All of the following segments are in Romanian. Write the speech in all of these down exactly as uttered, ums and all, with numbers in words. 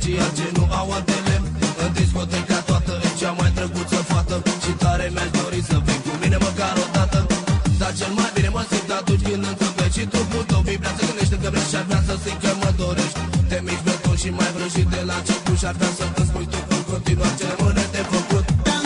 aceia ce nu au altele. În discoteca toată e cea mai drăguță fată și tare mi-aș dori să vii cu mine măcar o dată. Dar cel mai bine mă simt atunci când încăpești și trupul tău vibrează, gândește că vrei și ar vrea să simt că mă dorești. Te miști beton și mai vrăjit de la început și ar vrea să îmi spui tu în continuare ce rămâne de făcut.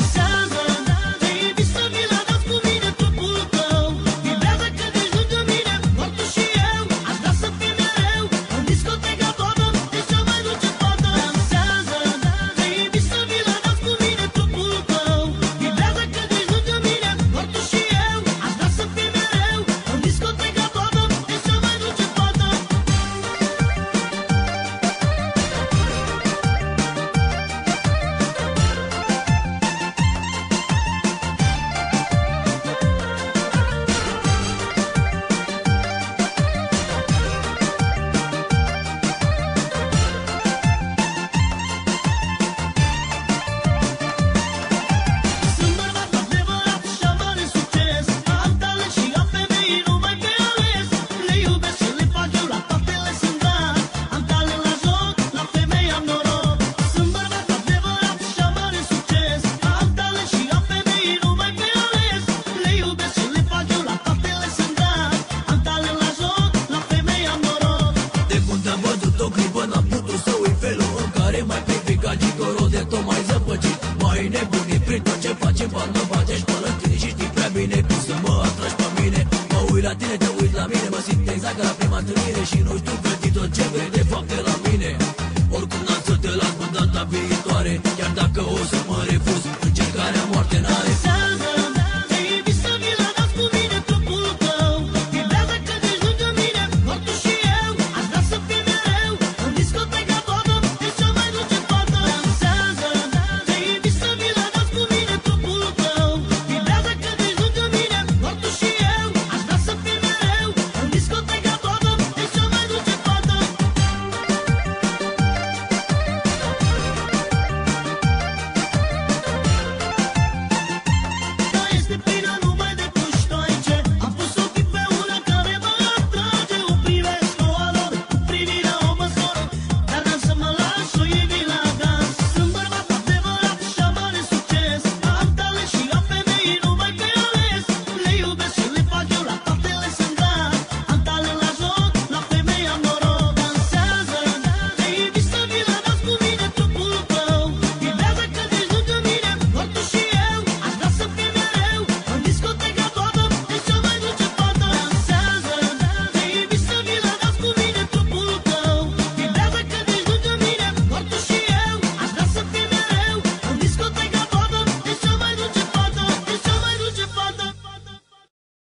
Mai nebunit prin tot ce facem, bani mă batești până tine și știi prea bine cum să mă atragi pe mine. Mă uit la tine, te uiți la mine, mă simt exact ca la prima întâlnire și nu știu găti tot ce vrei de fapt de la mine. Oricum n-am să te las până data viitoare, chiar dacă o să mă refuz, încercarea moarte n-are